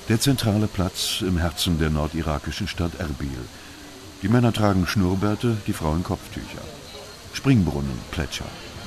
Der zentrale Platz im Herzen der nordirakischen Stadt Erbil. Die Männer tragen Schnurrbärte, die Frauen Kopftücher. Springbrunnen plätschern.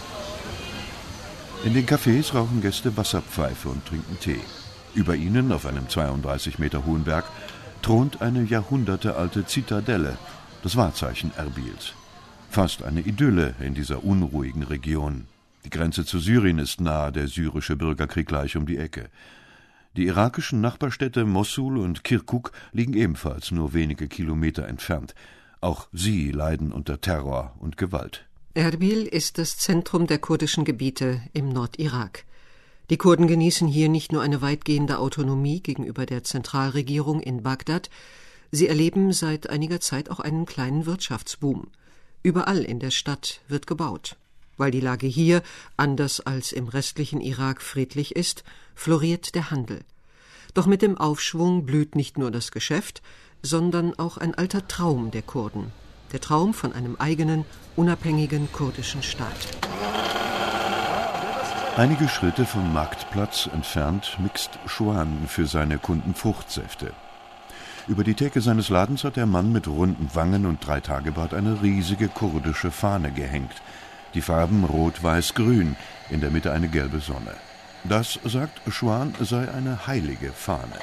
In den Cafés rauchen Gäste Wasserpfeife und trinken Tee. Über ihnen, auf einem 32 Meter hohen Berg, thront eine jahrhundertealte Zitadelle, das Wahrzeichen Erbils. Fast eine Idylle in dieser unruhigen Region. Die Grenze zu Syrien ist nahe, der syrische Bürgerkrieg gleich um die Ecke. Die irakischen Nachbarstädte Mossul und Kirkuk liegen ebenfalls nur wenige Kilometer entfernt. Auch sie leiden unter Terror und Gewalt. Erbil ist das Zentrum der kurdischen Gebiete im Nordirak. Die Kurden genießen hier nicht nur eine weitgehende Autonomie gegenüber der Zentralregierung in Bagdad, sie erleben seit einiger Zeit auch einen kleinen Wirtschaftsboom. Überall in der Stadt wird gebaut. Weil die Lage hier, anders als im restlichen Irak, friedlich ist, floriert der Handel. Doch mit dem Aufschwung blüht nicht nur das Geschäft, sondern auch ein alter Traum der Kurden. Der Traum von einem eigenen, unabhängigen kurdischen Staat. Einige Schritte vom Marktplatz entfernt mixt Schwan für seine Kunden Fruchtsäfte. Über die Theke seines Ladens hat der Mann mit runden Wangen und 3-Tage-Bart eine riesige kurdische Fahne gehängt. Die Farben rot-weiß-grün, in der Mitte eine gelbe Sonne. Das, sagt Schwan, sei eine heilige Fahne.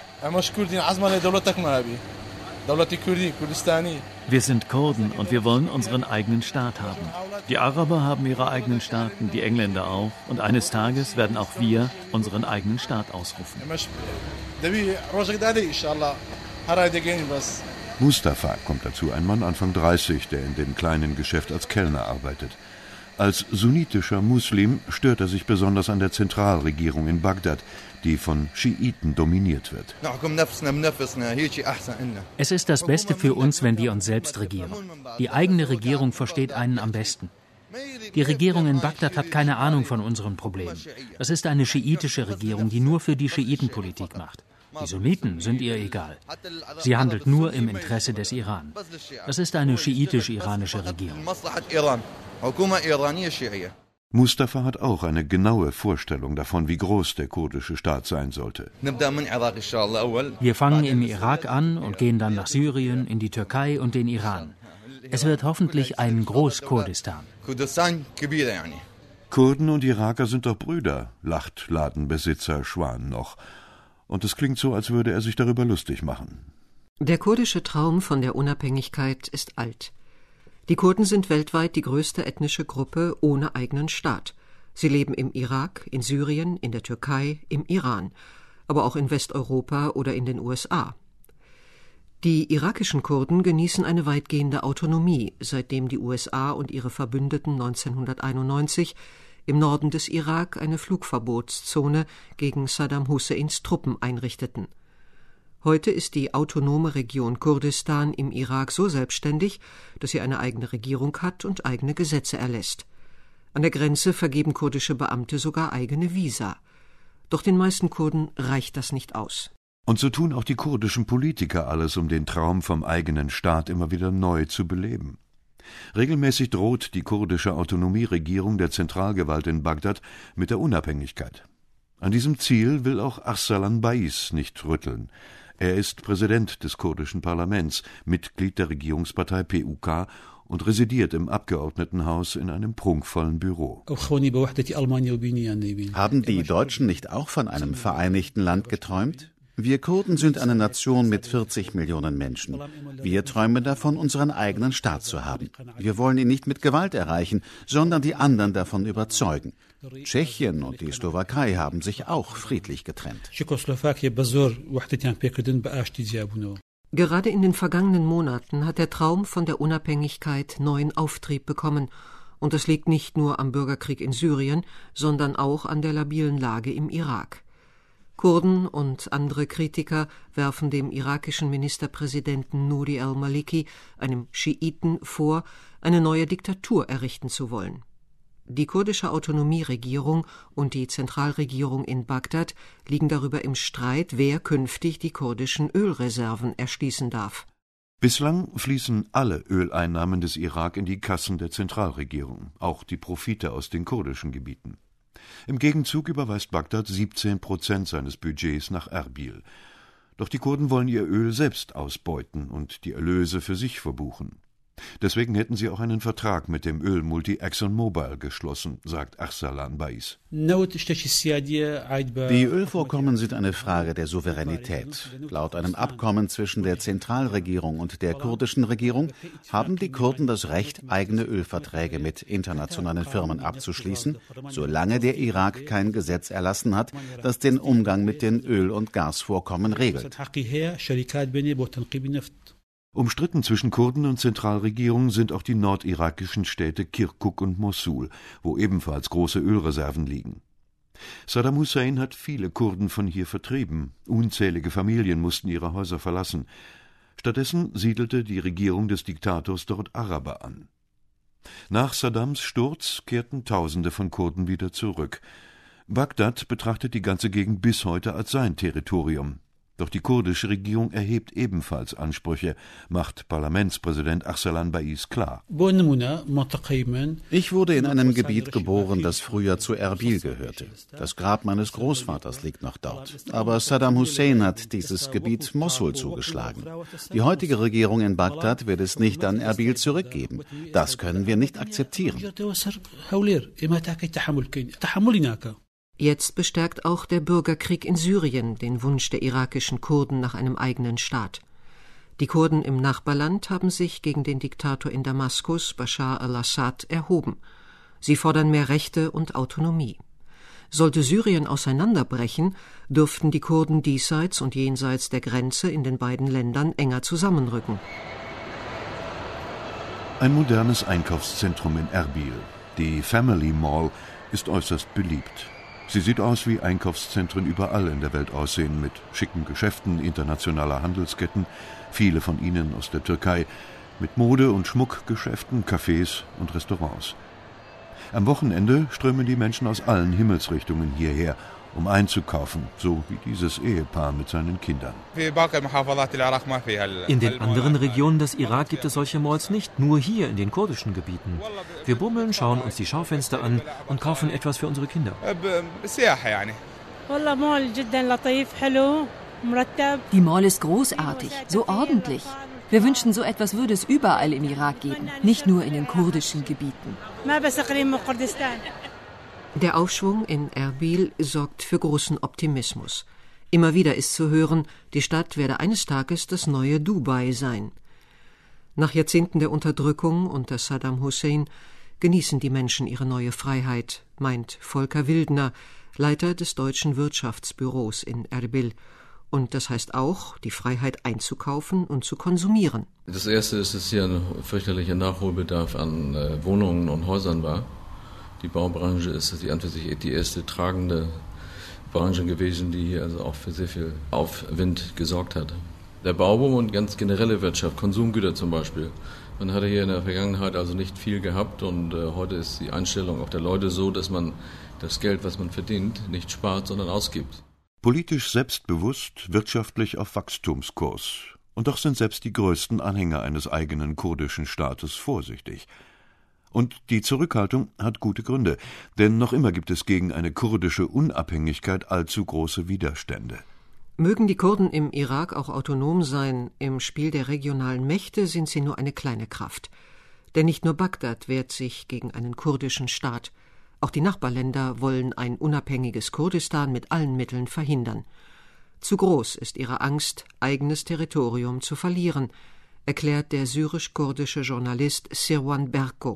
Wir sind Kurden und wir wollen unseren eigenen Staat haben. Die Araber haben ihre eigenen Staaten, die Engländer auch. Und eines Tages werden auch wir unseren eigenen Staat ausrufen. Mustafa kommt dazu, ein Mann Anfang 30, der in dem kleinen Geschäft als Kellner arbeitet. Als sunnitischer Muslim stört er sich besonders an der Zentralregierung in Bagdad, die von Schiiten dominiert wird. Es ist das Beste für uns, wenn wir uns selbst regieren. Die eigene Regierung versteht einen am besten. Die Regierung in Bagdad hat keine Ahnung von unseren Problemen. Das ist eine schiitische Regierung, die nur für die Schiiten Politik macht. Die Sunniten sind ihr egal. Sie handelt nur im Interesse des Iran. Das ist eine schiitisch-iranische Regierung. Mustafa hat auch eine genaue Vorstellung davon, wie groß der kurdische Staat sein sollte. Wir fangen im Irak an und gehen dann nach Syrien, in die Türkei und den Iran. Es wird hoffentlich ein Großkurdistan. Kurden und Iraker sind doch Brüder, lacht Ladenbesitzer Schwan noch. Und es klingt so, als würde er sich darüber lustig machen. Der kurdische Traum von der Unabhängigkeit ist alt. Die Kurden sind weltweit die größte ethnische Gruppe ohne eigenen Staat. Sie leben im Irak, in Syrien, in der Türkei, im Iran, aber auch in Westeuropa oder in den USA. Die irakischen Kurden genießen eine weitgehende Autonomie, seitdem die USA und ihre Verbündeten 1991 im Norden des Irak eine Flugverbotszone gegen Saddam Husseins Truppen einrichteten. Heute ist die autonome Region Kurdistan im Irak so selbstständig, dass sie eine eigene Regierung hat und eigene Gesetze erlässt. An der Grenze vergeben kurdische Beamte sogar eigene Visa. Doch den meisten Kurden reicht das nicht aus. Und so tun auch die kurdischen Politiker alles, um den Traum vom eigenen Staat immer wieder neu zu beleben. Regelmäßig droht die kurdische Autonomieregierung der Zentralgewalt in Bagdad mit der Unabhängigkeit. An diesem Ziel will auch Arsalan Bais nicht rütteln. Er ist Präsident des kurdischen Parlaments, Mitglied der Regierungspartei PUK und residiert im Abgeordnetenhaus in einem prunkvollen Büro. Haben die Deutschen nicht auch von einem vereinigten Land geträumt? Wir Kurden sind eine Nation mit 40 Millionen Menschen. Wir träumen davon, unseren eigenen Staat zu haben. Wir wollen ihn nicht mit Gewalt erreichen, sondern die anderen davon überzeugen. Tschechien und die Slowakei haben sich auch friedlich getrennt. Gerade in den vergangenen Monaten hat der Traum von der Unabhängigkeit neuen Auftrieb bekommen. Und das liegt nicht nur am Bürgerkrieg in Syrien, sondern auch an der labilen Lage im Irak. Kurden und andere Kritiker werfen dem irakischen Ministerpräsidenten Nouri al-Maliki, einem Schiiten, vor, eine neue Diktatur errichten zu wollen. Die kurdische Autonomieregierung und die Zentralregierung in Bagdad liegen darüber im Streit, wer künftig die kurdischen Ölreserven erschließen darf. Bislang fließen alle Öleinnahmen des Irak in die Kassen der Zentralregierung, auch die Profite aus den kurdischen Gebieten. Im Gegenzug überweist Bagdad 17% seines Budgets nach Erbil. Doch die Kurden wollen ihr Öl selbst ausbeuten und die Erlöse für sich verbuchen. Deswegen hätten sie auch einen Vertrag mit dem Ölmulti ExxonMobil geschlossen, sagt Arsalan Bais. Die Ölvorkommen sind eine Frage der Souveränität. Laut einem Abkommen zwischen der Zentralregierung und der kurdischen Regierung haben die Kurden das Recht, eigene Ölverträge mit internationalen Firmen abzuschließen, solange der Irak kein Gesetz erlassen hat, das den Umgang mit den Öl- und Gasvorkommen regelt. Umstritten zwischen Kurden und Zentralregierung sind auch die nordirakischen Städte Kirkuk und Mossul, wo ebenfalls große Ölreserven liegen. Saddam Hussein hat viele Kurden von hier vertrieben. Unzählige Familien mussten ihre Häuser verlassen. Stattdessen siedelte die Regierung des Diktators dort Araber an. Nach Saddams Sturz kehrten Tausende von Kurden wieder zurück. Bagdad betrachtet die ganze Gegend bis heute als sein Territorium. Doch die kurdische Regierung erhebt ebenfalls Ansprüche, macht Parlamentspräsident Arsalan Bais klar. Ich wurde in einem Gebiet geboren, das früher zu Erbil gehörte. Das Grab meines Großvaters liegt noch dort. Aber Saddam Hussein hat dieses Gebiet Mossul zugeschlagen. Die heutige Regierung in Bagdad wird es nicht an Erbil zurückgeben. Das können wir nicht akzeptieren. Jetzt bestärkt auch der Bürgerkrieg in Syrien den Wunsch der irakischen Kurden nach einem eigenen Staat. Die Kurden im Nachbarland haben sich gegen den Diktator in Damaskus, Bashar al-Assad, erhoben. Sie fordern mehr Rechte und Autonomie. Sollte Syrien auseinanderbrechen, dürften die Kurden diesseits und jenseits der Grenze in den beiden Ländern enger zusammenrücken. Ein modernes Einkaufszentrum in Erbil, die Family Mall, ist äußerst beliebt. Sie sieht aus, wie Einkaufszentren überall in der Welt aussehen, mit schicken Geschäften internationaler Handelsketten, viele von ihnen aus der Türkei, mit Mode- und Schmuckgeschäften, Cafés und Restaurants. Am Wochenende strömen die Menschen aus allen Himmelsrichtungen hierher, um einzukaufen, so wie dieses Ehepaar mit seinen Kindern. In den anderen Regionen des Irak gibt es solche Malls nicht, nur hier in den kurdischen Gebieten. Wir bummeln, schauen uns die Schaufenster an und kaufen etwas für unsere Kinder. Die Mall ist großartig, so ordentlich. Wir wünschen, so etwas würde es überall im Irak geben, nicht nur in den kurdischen Gebieten. Der Aufschwung in Erbil sorgt für großen Optimismus. Immer wieder ist zu hören, die Stadt werde eines Tages das neue Dubai sein. Nach Jahrzehnten der Unterdrückung unter Saddam Hussein genießen die Menschen ihre neue Freiheit, meint Volker Wildner, Leiter des deutschen Wirtschaftsbüros in Erbil. Und das heißt auch, die Freiheit einzukaufen und zu konsumieren. Das Erste ist, dass hier ein fürchterlicher Nachholbedarf an Wohnungen und Häusern war. Die Baubranche ist die erste tragende Branche gewesen, die hier also auch für sehr viel Aufwind gesorgt hat. Der Bauboom und ganz generelle Wirtschaft, Konsumgüter zum Beispiel. Man hatte hier in der Vergangenheit also nicht viel gehabt und heute ist die Einstellung auch der Leute so, dass man das Geld, was man verdient, nicht spart, sondern ausgibt. Politisch selbstbewusst, wirtschaftlich auf Wachstumskurs. Und doch sind selbst die größten Anhänger eines eigenen kurdischen Staates vorsichtig. Und die Zurückhaltung hat gute Gründe, denn noch immer gibt es gegen eine kurdische Unabhängigkeit allzu große Widerstände. Mögen die Kurden im Irak auch autonom sein, im Spiel der regionalen Mächte sind sie nur eine kleine Kraft. Denn nicht nur Bagdad wehrt sich gegen einen kurdischen Staat. Auch die Nachbarländer wollen ein unabhängiges Kurdistan mit allen Mitteln verhindern. Zu groß ist ihre Angst, eigenes Territorium zu verlieren, erklärt der syrisch-kurdische Journalist Sirwan Berko.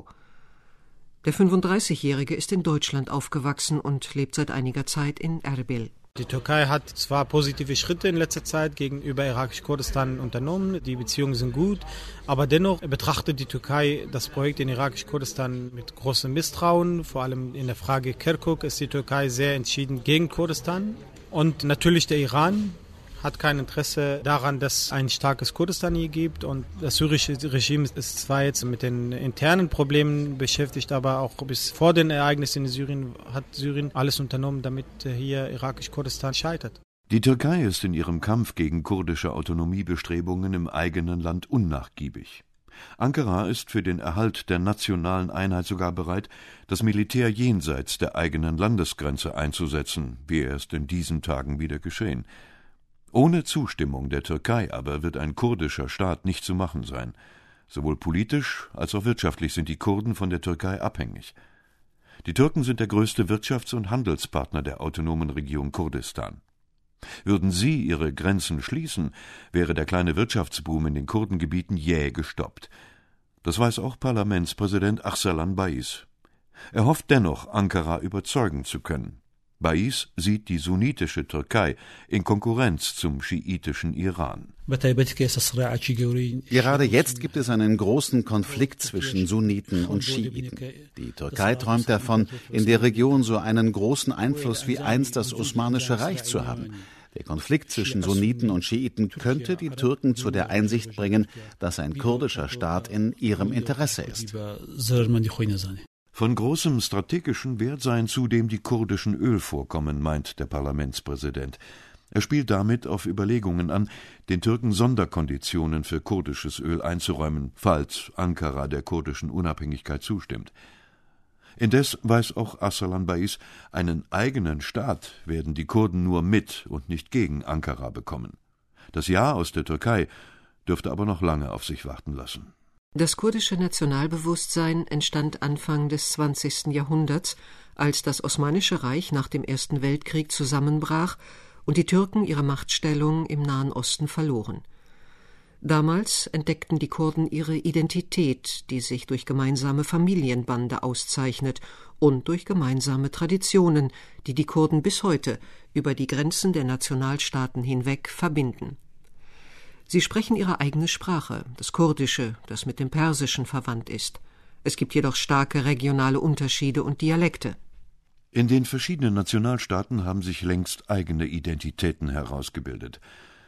Der 35-Jährige ist in Deutschland aufgewachsen und lebt seit einiger Zeit in Erbil. Die Türkei hat zwar positive Schritte in letzter Zeit gegenüber irakisch-Kurdistan unternommen, die Beziehungen sind gut, aber dennoch betrachtet die Türkei das Projekt in irakisch-Kurdistan mit großem Misstrauen. Vor allem in der Frage Kirkuk ist die Türkei sehr entschieden gegen Kurdistan. Und natürlich der Iran hat kein Interesse daran, dass es ein starkes Kurdistan hier gibt. Und das syrische Regime ist zwar jetzt mit den internen Problemen beschäftigt, aber auch bis vor den Ereignissen in Syrien hat Syrien alles unternommen, damit hier irakisch-Kurdistan scheitert. Die Türkei ist in ihrem Kampf gegen kurdische Autonomiebestrebungen im eigenen Land unnachgiebig. Ankara ist für den Erhalt der nationalen Einheit sogar bereit, das Militär jenseits der eigenen Landesgrenze einzusetzen, wie erst in diesen Tagen wieder geschehen. Ohne Zustimmung der Türkei aber wird ein kurdischer Staat nicht zu machen sein. Sowohl politisch als auch wirtschaftlich sind die Kurden von der Türkei abhängig. Die Türken sind der größte Wirtschafts- und Handelspartner der autonomen Region Kurdistan. Würden sie ihre Grenzen schließen, wäre der kleine Wirtschaftsboom in den Kurdengebieten jäh gestoppt. Das weiß auch Parlamentspräsident Arsalan Baiis. Er hofft dennoch, Ankara überzeugen zu können. Baiis sieht die sunnitische Türkei in Konkurrenz zum schiitischen Iran. Gerade jetzt gibt es einen großen Konflikt zwischen Sunniten und Schiiten. Die Türkei träumt davon, in der Region so einen großen Einfluss wie einst das Osmanische Reich zu haben. Der Konflikt zwischen Sunniten und Schiiten könnte die Türken zu der Einsicht bringen, dass ein kurdischer Staat in ihrem Interesse ist. Von großem strategischen Wert seien zudem die kurdischen Ölvorkommen, meint der Parlamentspräsident. Er spielt damit auf Überlegungen an, den Türken Sonderkonditionen für kurdisches Öl einzuräumen, falls Ankara der kurdischen Unabhängigkeit zustimmt. Indes weiß auch Arsalan Baiis, einen eigenen Staat werden die Kurden nur mit und nicht gegen Ankara bekommen. Das Ja aus der Türkei dürfte aber noch lange auf sich warten lassen. Das kurdische Nationalbewusstsein entstand Anfang des 20. Jahrhunderts, als das Osmanische Reich nach dem Ersten Weltkrieg zusammenbrach und die Türken ihre Machtstellung im Nahen Osten verloren. Damals entdeckten die Kurden ihre Identität, die sich durch gemeinsame Familienbande auszeichnet und durch gemeinsame Traditionen, die die Kurden bis heute über die Grenzen der Nationalstaaten hinweg verbinden. Sie sprechen ihre eigene Sprache, das Kurdische, das mit dem Persischen verwandt ist. Es gibt jedoch starke regionale Unterschiede und Dialekte. In den verschiedenen Nationalstaaten haben sich längst eigene Identitäten herausgebildet.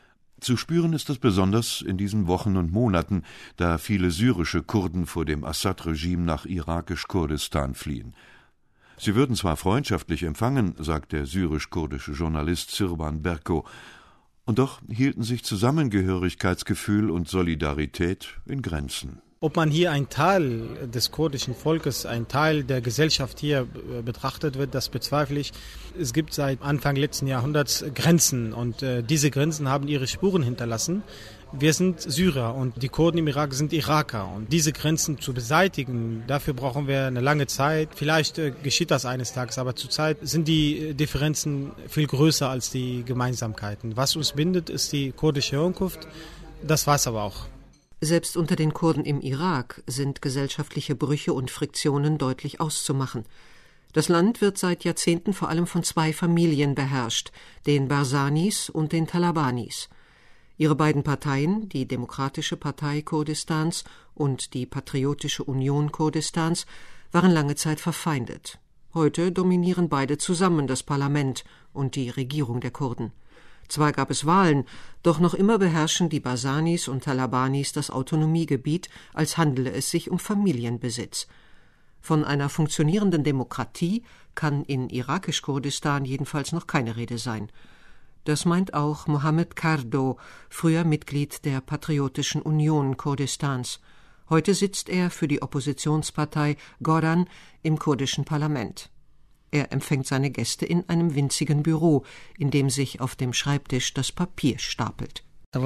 Zu spüren ist das besonders in diesen Wochen und Monaten, da viele syrische Kurden vor dem Assad-Regime nach irakisch-Kurdistan fliehen. Sie würden zwar freundschaftlich empfangen, sagt der syrisch-kurdische Journalist Sirvan Berko, und doch hielten sich Zusammengehörigkeitsgefühl und Solidarität in Grenzen. Ob man hier ein Teil des kurdischen Volkes, ein Teil der Gesellschaft hier betrachtet wird, das bezweifle ich. Es gibt seit Anfang letzten Jahrhunderts Grenzen und diese Grenzen haben ihre Spuren hinterlassen. Wir sind Syrer und die Kurden im Irak sind Iraker. Und diese Grenzen zu beseitigen, dafür brauchen wir eine lange Zeit. Vielleicht geschieht das eines Tages, aber zurzeit sind die Differenzen viel größer als die Gemeinsamkeiten. Was uns bindet, ist die kurdische Herkunft. Das war's aber auch. Selbst unter den Kurden im Irak sind gesellschaftliche Brüche und Friktionen deutlich auszumachen. Das Land wird seit Jahrzehnten vor allem von zwei Familien beherrscht, den Barzanis und den Talabanis. Ihre beiden Parteien, die Demokratische Partei Kurdistans und die Patriotische Union Kurdistans, waren lange Zeit verfeindet. Heute dominieren beide zusammen das Parlament und die Regierung der Kurden. Zwar gab es Wahlen, doch noch immer beherrschen die Barzanis und Talabanis das Autonomiegebiet, als handele es sich um Familienbesitz. Von einer funktionierenden Demokratie kann in irakisch-Kurdistan jedenfalls noch keine Rede sein. Das meint auch Mohammed Kardo, früher Mitglied der Patriotischen Union Kurdistans. Heute sitzt er für die Oppositionspartei Goran im kurdischen Parlament. Er empfängt seine Gäste in einem winzigen Büro, in dem sich auf dem Schreibtisch das Papier stapelt. Im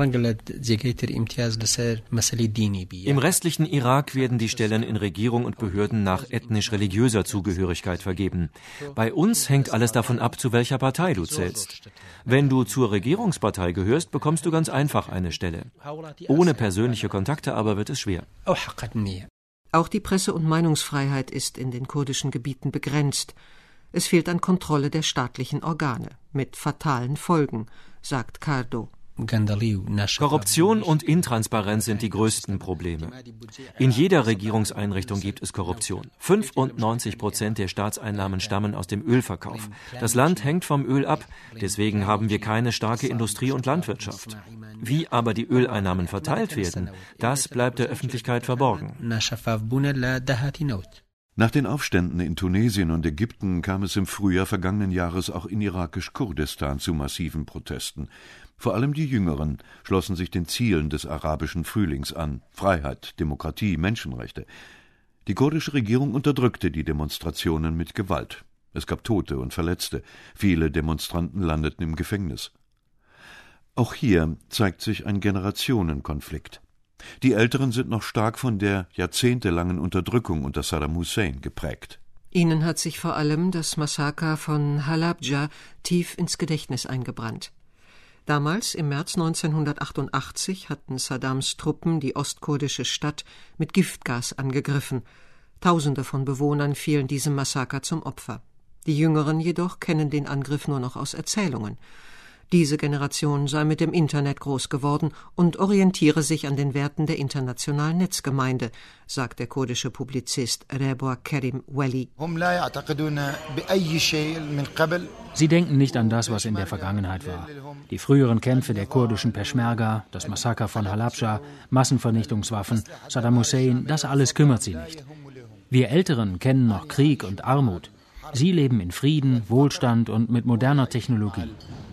restlichen Irak werden die Stellen in Regierung und Behörden nach ethnisch-religiöser Zugehörigkeit vergeben. Bei uns hängt alles davon ab, zu welcher Partei du zählst. Wenn du zur Regierungspartei gehörst, bekommst du ganz einfach eine Stelle. Ohne persönliche Kontakte aber wird es schwer. Auch die Presse- und Meinungsfreiheit ist in den kurdischen Gebieten begrenzt. Es fehlt an Kontrolle der staatlichen Organe, mit fatalen Folgen, sagt Kardo. Korruption und Intransparenz sind die größten Probleme. In jeder Regierungseinrichtung gibt es Korruption. 95% der Staatseinnahmen stammen aus dem Ölverkauf. Das Land hängt vom Öl ab, deswegen haben wir keine starke Industrie und Landwirtschaft. Wie aber die Öleinnahmen verteilt werden, das bleibt der Öffentlichkeit verborgen. Nach den Aufständen in Tunesien und Ägypten kam es im Frühjahr vergangenen Jahres auch in irakisch-Kurdistan zu massiven Protesten. Vor allem die Jüngeren schlossen sich den Zielen des arabischen Frühlings an: Freiheit, Demokratie, Menschenrechte. Die kurdische Regierung unterdrückte die Demonstrationen mit Gewalt. Es gab Tote und Verletzte. Viele Demonstranten landeten im Gefängnis. Auch hier zeigt sich ein Generationenkonflikt. Die Älteren sind noch stark von der jahrzehntelangen Unterdrückung unter Saddam Hussein geprägt. Ihnen hat sich vor allem das Massaker von Halabja tief ins Gedächtnis eingebrannt. Damals, im März 1988, hatten Saddams Truppen die ostkurdische Stadt mit Giftgas angegriffen. Tausende von Bewohnern fielen diesem Massaker zum Opfer. Die Jüngeren jedoch kennen den Angriff nur noch aus Erzählungen. Diese Generation sei mit dem Internet groß geworden und orientiere sich an den Werten der internationalen Netzgemeinde, sagt der kurdische Publizist Rebwa Kerim Weli. Sie denken nicht an das, was in der Vergangenheit war. Die früheren Kämpfe der kurdischen Peschmerga, das Massaker von Halabja, Massenvernichtungswaffen, Saddam Hussein, das alles kümmert sie nicht. Wir Älteren kennen noch Krieg und Armut. Sie leben in Frieden, Wohlstand und mit moderner Technologie.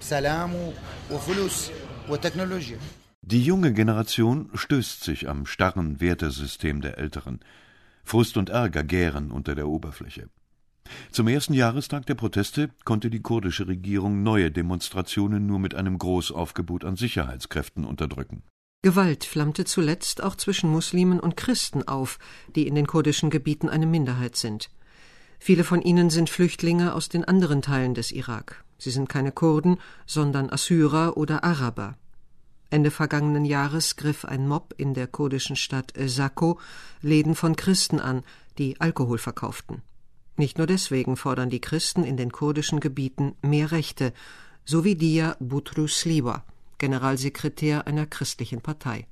Die junge Generation stößt sich am starren Wertesystem der Älteren. Frust und Ärger gären unter der Oberfläche. Zum ersten Jahrestag der Proteste konnte die kurdische Regierung neue Demonstrationen nur mit einem Großaufgebot an Sicherheitskräften unterdrücken. Gewalt flammte zuletzt auch zwischen Muslimen und Christen auf, die in den kurdischen Gebieten eine Minderheit sind. Viele von ihnen sind Flüchtlinge aus den anderen Teilen des Irak. Sie sind keine Kurden, sondern Assyrer oder Araber. Ende vergangenen Jahres griff ein Mob in der kurdischen Stadt Sako Läden von Christen an, die Alkohol verkauften. Nicht nur deswegen fordern die Christen in den kurdischen Gebieten mehr Rechte, so wie Dia Butrusliwa, Generalsekretär einer christlichen Partei.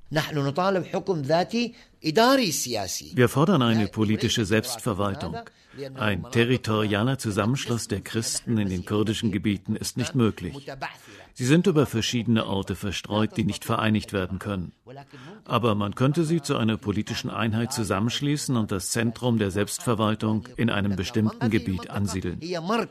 Wir fordern eine politische Selbstverwaltung. Ein territorialer Zusammenschluss der Christen in den kurdischen Gebieten ist nicht möglich. Sie sind über verschiedene Orte verstreut, die nicht vereinigt werden können. Aber man könnte sie zu einer politischen Einheit zusammenschließen und das Zentrum der Selbstverwaltung in einem bestimmten Gebiet ansiedeln.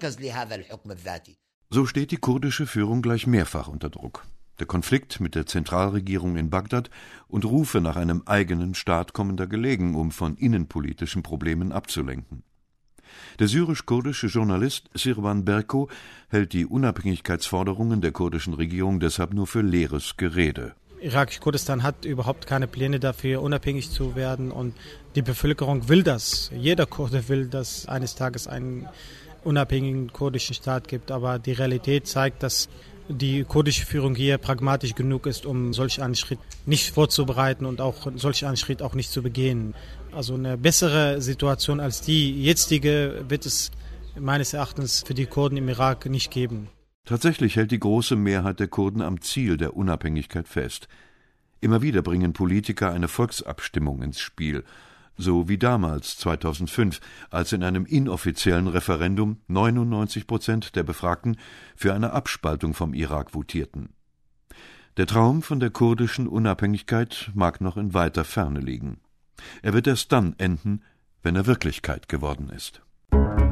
So steht die kurdische Führung gleich mehrfach unter Druck. Der Konflikt mit der Zentralregierung in Bagdad und Rufe nach einem eigenen Staat kommen da gelegen, um von innenpolitischen Problemen abzulenken. Der syrisch-kurdische Journalist Sirwan Berko hält die Unabhängigkeitsforderungen der kurdischen Regierung deshalb nur für leeres Gerede. Irakisch-Kurdistan hat überhaupt keine Pläne dafür, unabhängig zu werden, und die Bevölkerung will das. Jeder Kurde will, dass eines Tages einen unabhängigen kurdischen Staat gibt, aber die Realität zeigt, dass die kurdische Führung hier pragmatisch genug ist, um solch einen Schritt nicht vorzubereiten und auch solch einen Schritt auch nicht zu begehen. Also eine bessere Situation als die jetzige wird es meines Erachtens für die Kurden im Irak nicht geben. Tatsächlich hält die große Mehrheit der Kurden am Ziel der Unabhängigkeit fest. Immer wieder bringen Politiker eine Volksabstimmung ins Spiel, so wie damals 2005, als in einem inoffiziellen Referendum 99% der Befragten für eine Abspaltung vom Irak votierten. Der Traum von der kurdischen Unabhängigkeit mag noch in weiter Ferne liegen. Er wird erst dann enden, wenn er Wirklichkeit geworden ist.